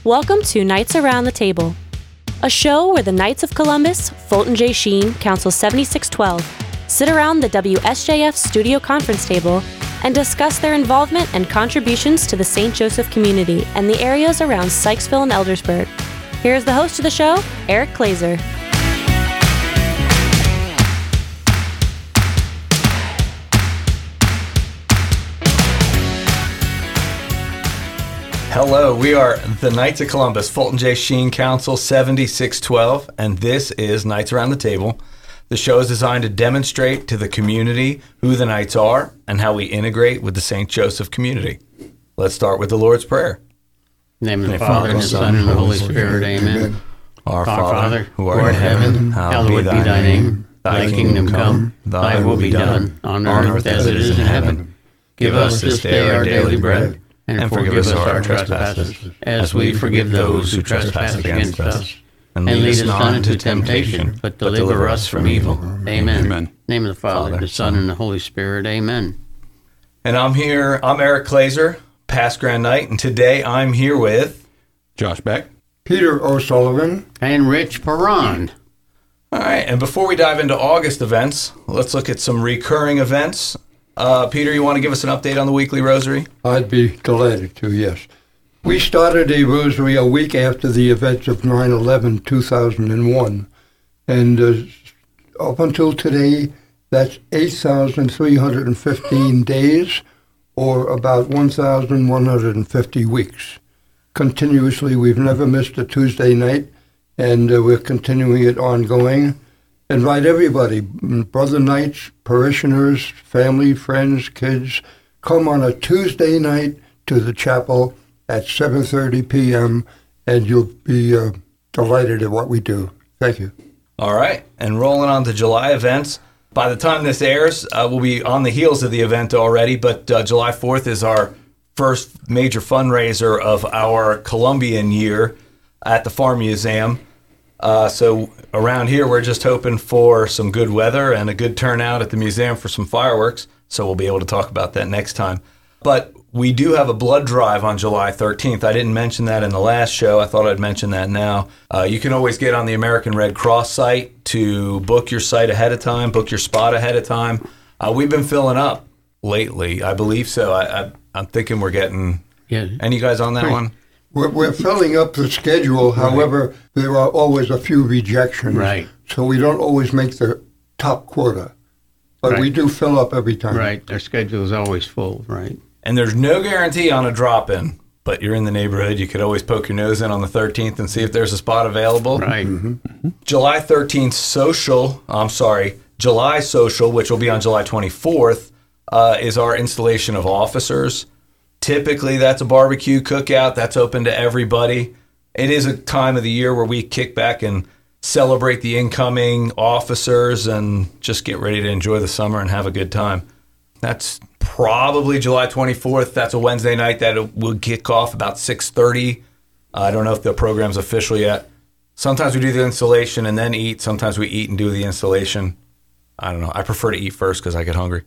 Welcome to Knights Around the Table, a show where the Knights of Columbus, Fulton J. Sheen, Council 7612, sit around the WSJF studio conference table and discuss their involvement and contributions to the St. Joseph community and the areas around Sykesville and Eldersburg. Here's the host of the show, Eric Glazer. Hello, we are the Knights of Columbus, Fulton J. Sheen, Council 7612, and this is Knights Around the Table. The show is designed to demonstrate to the community who the Knights are and how we integrate with the St. Joseph community. Let's start with the Lord's Prayer. In the name of the Father, and the Son, and the Holy Spirit, amen. Our Father, who art in heaven, hallowed be thy name. Thy kingdom come, thy will be done, on earth as it is in heaven. Give us this day our daily bread, and forgive us our trespasses, as we forgive those who trespass against us. And lead us not into temptation, but deliver us from evil. Amen. In the name of the Father, the Son, and the Holy Spirit, amen. And I'm Eric Glazer, past Grand Knight, and today I'm here with Josh Beck, Peter O'Sullivan, and Rich Perron. All right, and before we dive into August events, let's look at some recurring events. Peter, you want to give us an update on the weekly rosary? I'd be delighted to, yes. We started a rosary a week after the events of 9/11/2001, and up until today, that's 8,315 days, or about 1,150 weeks. Continuously, we've never missed a Tuesday night, and we're continuing it ongoing. Invite everybody, brother knights, parishioners, family, friends, kids, come on a Tuesday night to the chapel at 7:30 p.m., and you'll be delighted at what we do. Thank you. All right, and rolling on to July events. By the time this airs, we'll be on the heels of the event already, but July 4th is our first major fundraiser of our Columbian year at the Farm Museum. So around here, we're just hoping for some good weather and a good turnout at the museum for some fireworks. So we'll be able to talk about that next time. But we do have a blood drive on July 13th. I didn't mention that in the last show. I thought I'd mention that now. You can always get on the American Red Cross site to book your site ahead of time, book your spot ahead of time. We've been filling up lately, I believe so. I'm thinking we're getting... Yeah. Any guys on that one? We're filling up the schedule. However, there are always a few rejections. Right. So we don't always make the top quota. But we do fill up every time. Right. Our schedule is always full, right. And there's no guarantee on a drop-in, but you're in the neighborhood. You could always poke your nose in on the 13th and see if there's a spot available. Right. Mm-hmm. July 13th July social, which will be on July 24th, is our installation of officers. Typically, that's a barbecue cookout. That's open to everybody. It is a time of the year where we kick back and celebrate the incoming officers and just get ready to enjoy the summer and have a good time. That's probably July 24th. That's a Wednesday night that will kick off about 6:30. I don't know if the program's official yet. Sometimes we do the installation and then eat. Sometimes we eat and do the installation. I don't know. I prefer to eat first because I get hungry.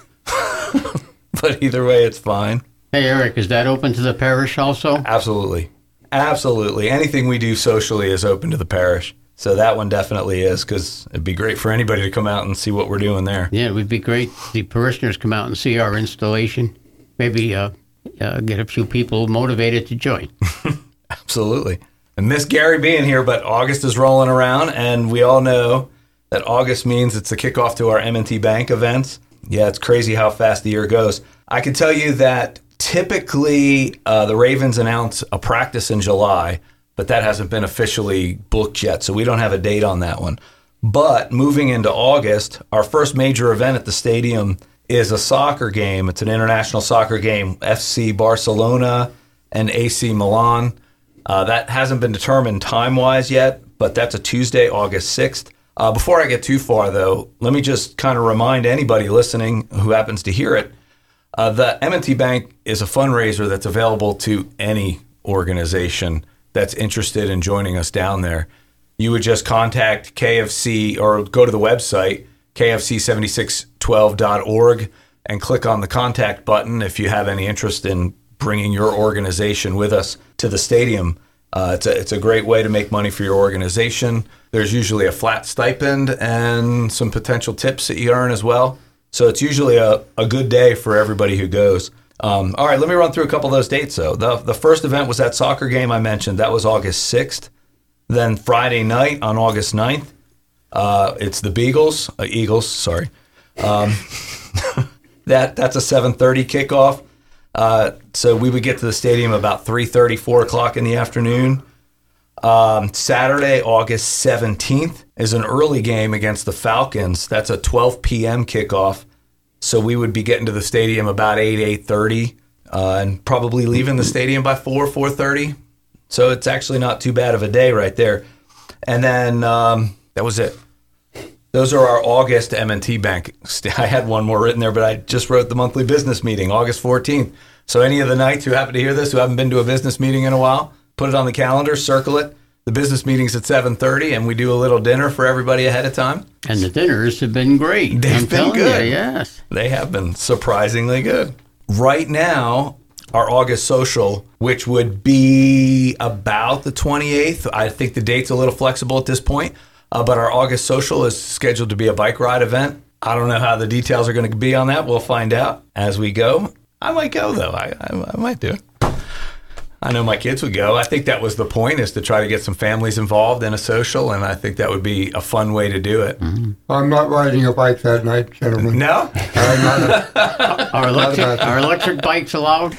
But either way, it's fine. Hey, Eric, is that open to the parish also? Absolutely. Absolutely. Anything we do socially is open to the parish. So that one definitely is, because it'd be great for anybody to come out and see what we're doing there. Yeah, it would be great if the parishioners come out and see our installation. Maybe get a few people motivated to join. Absolutely. I miss Gary being here, but August is rolling around, and we all know that August means it's the kickoff to our M&T Bank events. Yeah, it's crazy how fast the year goes. I can tell you that typically, the Ravens announce a practice in July, but that hasn't been officially booked yet, so we don't have a date on that one. But moving into August, our first major event at the stadium is a soccer game. It's an international soccer game, FC Barcelona and AC Milan. That hasn't been determined time-wise yet, but that's a Tuesday, August 6th. Before I get too far, though, let me just kind of remind anybody listening who happens to hear it, the M&T Bank is a fundraiser that's available to any organization that's interested in joining us down there. You would just contact KFC or go to the website, kfc7612.org, and click on the contact button if you have any interest in bringing your organization with us to the stadium. It's a great way to make money for your organization. There's usually a flat stipend and some potential tips that you earn as well. So it's usually a good day for everybody who goes. All right, let me run through a couple of those dates, though. The first event was that soccer game I mentioned. That was August 6th. Then Friday night on August 9th, it's the Eagles, sorry. That's a 7:30 kickoff. So we would get to the stadium about 3:30, 4 o'clock in the afternoon. Saturday, August 17th, is an early game against the Falcons. That's a 12 p.m. kickoff. So we would be getting to the stadium about 8:30, and probably leaving the stadium by 4:30. So it's actually not too bad of a day right there. And then that was it. Those are our August M&T Bank. I had one more written there, but I just wrote the monthly business meeting, August 14th. So any of the Knights who happen to hear this, who haven't been to a business meeting in a while, put it on the calendar, circle it. The business meeting's at 7:30, and we do a little dinner for everybody ahead of time. And the dinners have been great. They've been good. You, yes. They have been surprisingly good. Right now, our August social, which would be about the 28th, I think the date's a little flexible at this point, but our August social is scheduled to be a bike ride event. I don't know how the details are going to be on that. We'll find out as we go. I might go, though. I might do it. I know my kids would go. I think that was the point, is to try to get some families involved in a social, and I think that would be a fun way to do it. Mm-hmm. I'm not riding a bike that night, gentlemen. No? Are electric bikes allowed?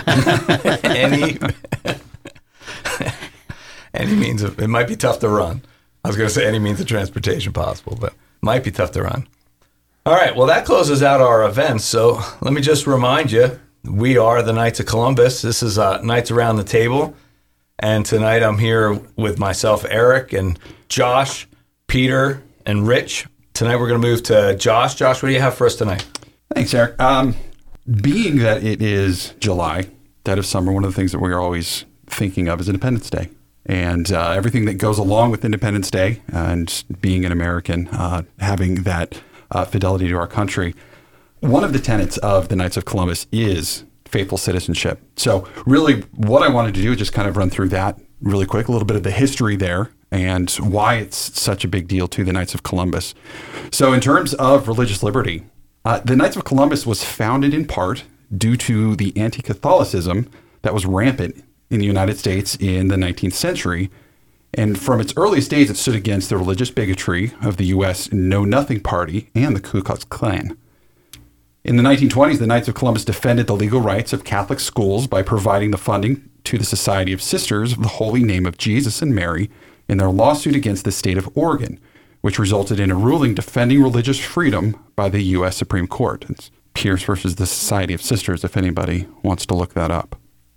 Any means of, it might be tough to run. I was going to say any means of transportation possible, but might be tough to run. All right, well, that closes out our events. So let me just remind you, we are the Knights of Columbus. This is Knights Around the Table. And tonight I'm here with myself, Eric, and Josh, Peter, and Rich. Tonight we're going to move to Josh. Josh, what do you have for us tonight? Thanks, Eric. Being that it is July, dead of summer, one of the things that we're always thinking of is Independence Day. And everything that goes along with Independence Day and being an American, having that fidelity to our country. One of the tenets of the Knights of Columbus is faithful citizenship. So really what I wanted to do is just kind of run through that really quick, a little bit of the history there and why it's such a big deal to the Knights of Columbus. So in terms of religious liberty, the Knights of Columbus was founded in part due to the anti-Catholicism that was rampant in the United States in the 19th century. And from its earliest days, it stood against the religious bigotry of the U.S. Know-Nothing Party and the Ku Klux Klan. In the 1920s, the Knights of Columbus defended the legal rights of Catholic schools by providing the funding to the Society of Sisters of the Holy Name of Jesus and Mary in their lawsuit against the state of Oregon, which resulted in a ruling defending religious freedom by the U.S. Supreme Court. It's Pierce versus the Society of Sisters, if anybody wants to look that up.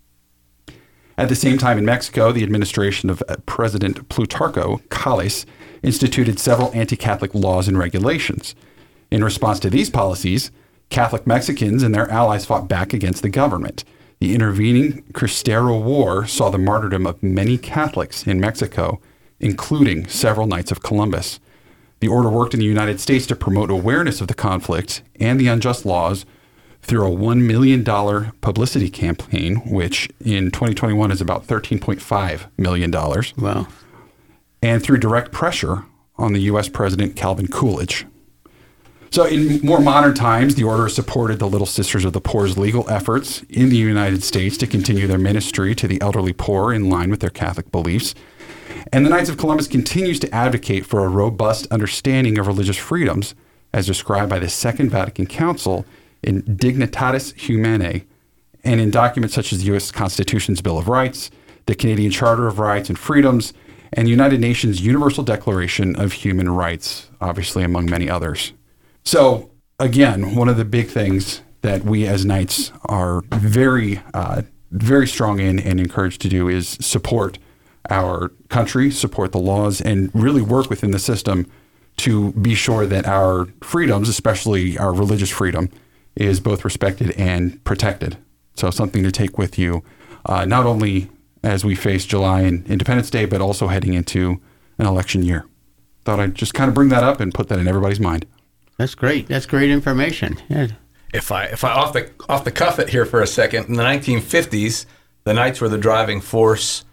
At the same time in Mexico, the administration of President Plutarco Calles instituted several anti-Catholic laws and regulations. In response to these policies, Catholic Mexicans and their allies fought back against the government. The intervening Cristero War saw the martyrdom of many Catholics in Mexico, including several Knights of Columbus. The order worked in the United States to promote awareness of the conflict and the unjust laws through a $1 million publicity campaign, which in 2021 is about $13.5 million. Wow. And through direct pressure on the U.S. President Calvin Coolidge. So in more modern times, the order supported the Little Sisters of the Poor's legal efforts in the United States to continue their ministry to the elderly poor in line with their Catholic beliefs. And the Knights of Columbus continues to advocate for a robust understanding of religious freedoms as described by the Second Vatican Council in Dignitatis Humanae and in documents such as the U.S. Constitution's Bill of Rights, the Canadian Charter of Rights and Freedoms, and the United Nations Universal Declaration of Human Rights, obviously among many others. So, again, one of the big things that we as Knights are very, very strong in and encouraged to do is support our country, support the laws, and really work within the system to be sure that our freedoms, especially our religious freedom, is both respected and protected. So something to take with you, not only as we face July and Independence Day, but also heading into an election year. Thought I'd just kind of bring that up and put that in everybody's mind. That's great. That's great information. Yeah. If I off the cuff it here for a second, in the 1950s, the Knights were the driving force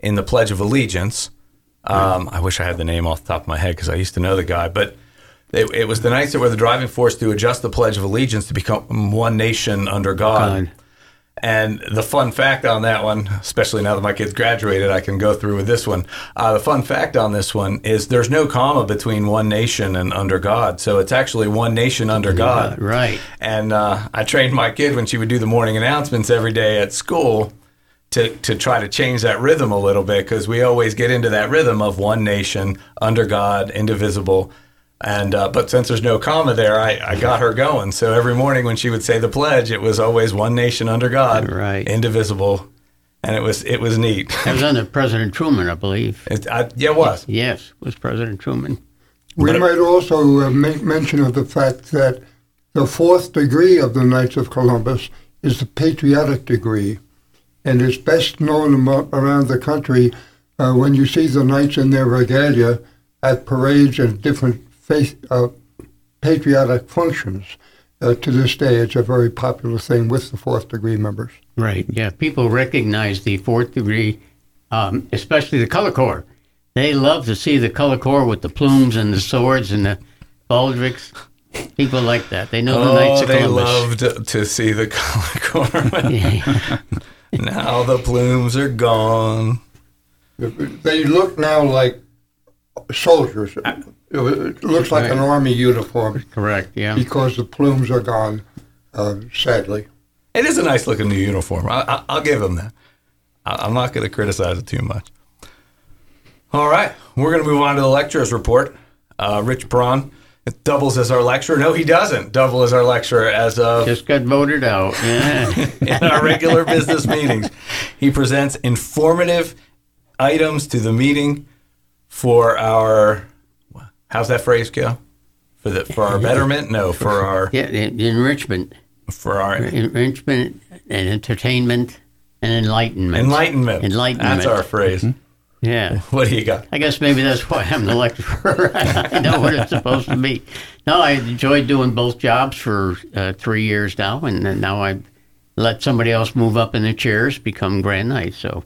in the Pledge of Allegiance. I wish I had the name off the top of my head because I used to know the guy, but it was the Knights that were the driving force to adjust the Pledge of Allegiance to become one nation under God. And the fun fact on that one, especially now that my kids graduated, I can go through with this one. The fun fact on this one is there's no comma between one nation and under God. So it's actually one nation under God. Right. And I trained my kid when she would do the morning announcements every day at school to try to change that rhythm a little bit, because we always get into that rhythm of one nation, under God, indivisible. And but since there's no comma there, I got her going. So every morning when she would say the pledge, it was always one nation under God, right, indivisible, and it was neat. That was under President Truman, I believe. It was. Yes, it was President Truman. We might also make mention of the fact that the fourth degree of the Knights of Columbus is the patriotic degree, and it's best known around the country when you see the Knights in their regalia at parades and different patriotic functions. To this day, it's a very popular thing with the fourth degree members. Right, yeah. People recognize the fourth degree, especially the color corps. They love to see the color corps with the plumes and the swords and the baldricks. People like that. They know the Knights of Columbus. They loved to see the color corps. Now the plumes are gone. They look now like soldiers. It looks like an army uniform. Correct, yeah. Because the plumes are gone, sadly. It is a nice looking new uniform. I'll give them that. I'm not going to criticize it too much. All right, we're going to move on to the lecturer's report. Rich Braun doubles as our lecturer. No, he doesn't double as our lecturer as of... Just got voted out. Yeah. In our regular business meetings. He presents informative items to the meeting for our... How's that phrase go? For our betterment? No, for our... Yeah, enrichment. For our... Enrichment and entertainment and enlightenment. Enlightenment. That's our phrase. Mm-hmm. Yeah. What do you got? I guess maybe that's why I'm the lecturer. I know what it's supposed to be. No, I enjoyed doing both jobs for 3 years now, and now I let somebody else move up in the chairs, become Grand Knight. So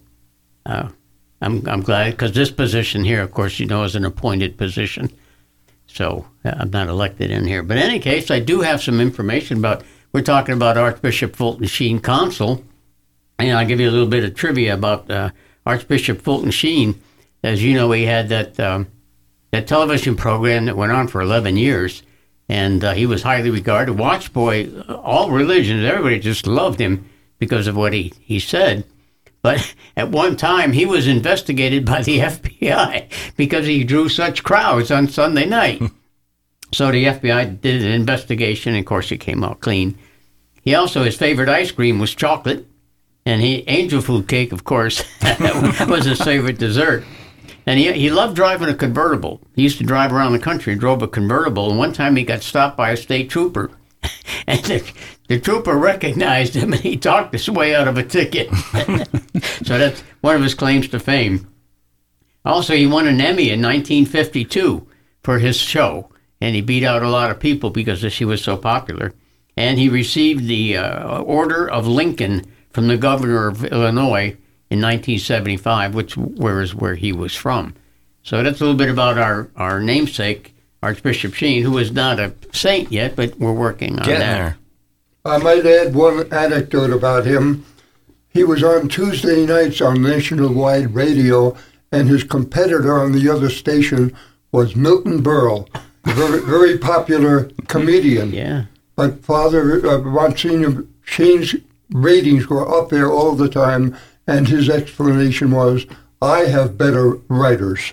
I'm glad, because this position here, of course, is an appointed position. So I'm not elected in here. But in any case, I do have some information about, we're talking about Archbishop Fulton Sheen Council. And I'll give you a little bit of trivia about Archbishop Fulton Sheen. As you know, he had that television program that went on for 11 years. And he was highly regarded. Watch boy, all religions, everybody just loved him because of what he said. But at one time, he was investigated by the FBI because he drew such crowds on Sunday night. So the FBI did an investigation, and of course, it came out clean. He also, his favorite ice cream was chocolate, and angel food cake, of course, was his favorite dessert. And he loved driving a convertible. He used to drive around the country and drove a convertible, and one time he got stopped by a state trooper. And the trooper recognized him, and he talked his way out of a ticket. So that's one of his claims to fame. Also, he won an Emmy in 1952 for his show, and he beat out a lot of people because he was so popular. And he received the Order of Lincoln from the governor of Illinois in 1975, which was where he was from. So that's a little bit about our namesake, Archbishop Sheen, who is not a saint yet, but we're working on that. There. I might add one anecdote about him. He was on Tuesday nights on nationwide radio, and his competitor on the other station was Milton Berle, a very, very popular comedian. Yeah. But Father Monsignor Sheen's ratings were up there all the time, and his explanation was, I have better writers.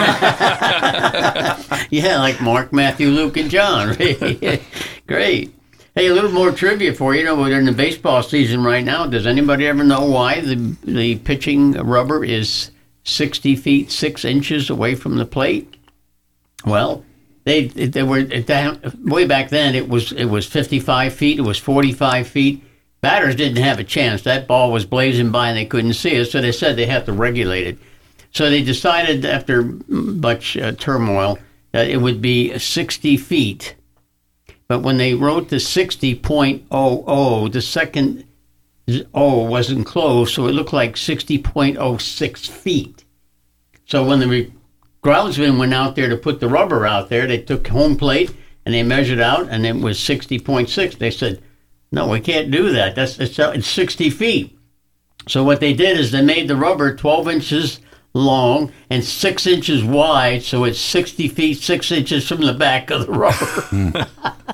Yeah, like Mark, Matthew, Luke, and John. Great. Hey, a little more trivia for you. We're in the baseball season right now. Does anybody ever know why the pitching rubber is 60 feet, 6 inches away from the plate? Well, they were way back then. It was 55 feet. It was 45 feet. Batters didn't have a chance. That ball was blazing by and they couldn't see it, so they said they had to regulate it. So they decided after much turmoil that it would be 60 feet. But when they wrote the 60.00, the second wasn't closed, so it looked like 60.06 feet. So when the groundsmen went out there to put the rubber out there, they took home plate and they measured out, and it was 60.6. They said, no, we can't do that. It's 60 feet. So what they did is they made the rubber 12 inches long and 6 inches wide, so it's 60 feet, 6 inches from the back of the rubber.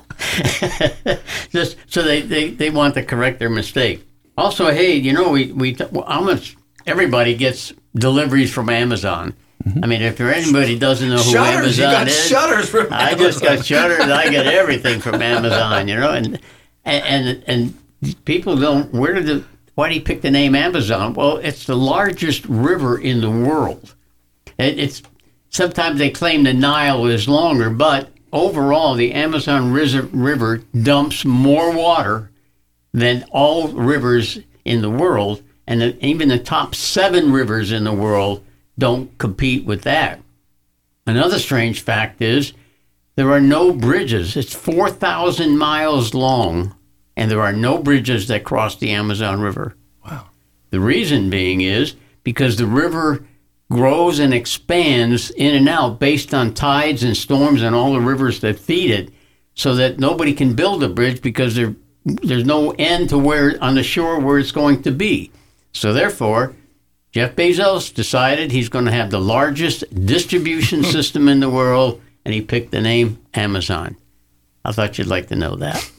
Just so they want to correct their mistake. Also, hey, you know, almost everybody gets deliveries from Amazon. I mean, if anybody doesn't know who Shutters, Amazon is, Shutters from I just got Shutters. I get everything from Amazon, you know, and people don't. Why do you pick the name Amazon? Well, it's the largest river in the world. It's sometimes they claim the Nile is longer, but overall, the Amazon River dumps more water than all rivers in the world, and even the top 7 rivers in the world don't compete with that. Another strange fact is there are no bridges. It's 4,000 miles long, and there are no bridges that cross the Amazon River. Wow. The reason being is because the river grows and expands in and out based on tides and storms and all the rivers that feed it, so that nobody can build a bridge because there's no end to where on the shore where it's going to be. So therefore, Jeff Bezos decided he's going to have the largest distribution system in the world, and he picked the name Amazon. I thought you'd like to know that.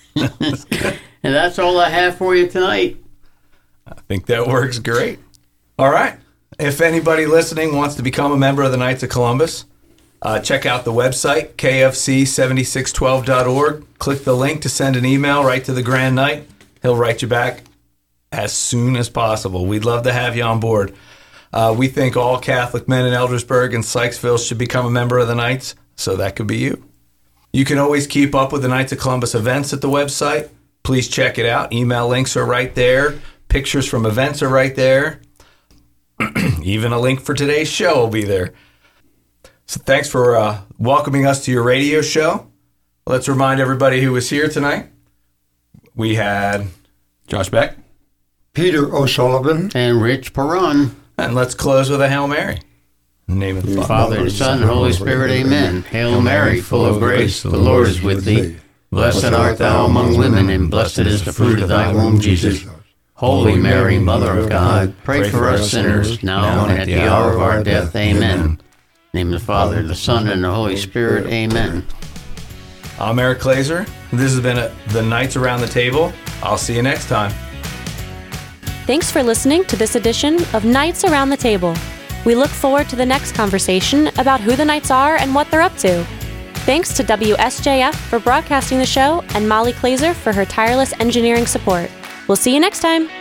And that's all I have for you tonight. I think that works great. All right. If anybody listening wants to become a member of the Knights of Columbus, check out the website, kfc7612.org. Click the link to send an email right to the Grand Knight. He'll write you back as soon as possible. We'd love to have you on board. We think all Catholic men in Eldersburg and Sykesville should become a member of the Knights, so that could be you. You can always keep up with the Knights of Columbus events at the website. Please check it out. Email links are right there. Pictures from events are right there. Even a link for today's show will be there. So thanks for welcoming us to your radio show. Let's remind everybody who was here tonight. We had Josh Beck, Peter O'Sullivan, And Rich Perron. and let's close with a Hail Mary. In the name of the Father, the Son, and Holy Spirit, amen. Hail Mary, full of grace, the Lord is with thee. Blessed art thou among women, and blessed is the fruit of thy womb, Jesus. Holy Mary, Mother of God, pray for us sinners, now and at the hour of our death. Amen. In the name of the Father, the Son, and the Holy Spirit. Amen. I'm Eric Glazer. This has been the Knights Around the Table. I'll see you next time. Thanks for listening to this edition of Knights Around the Table. We look forward to the next conversation about who the Knights are and what they're up to. Thanks to WSJF for broadcasting the show and Molly Glazer for her tireless engineering support. We'll see you next time.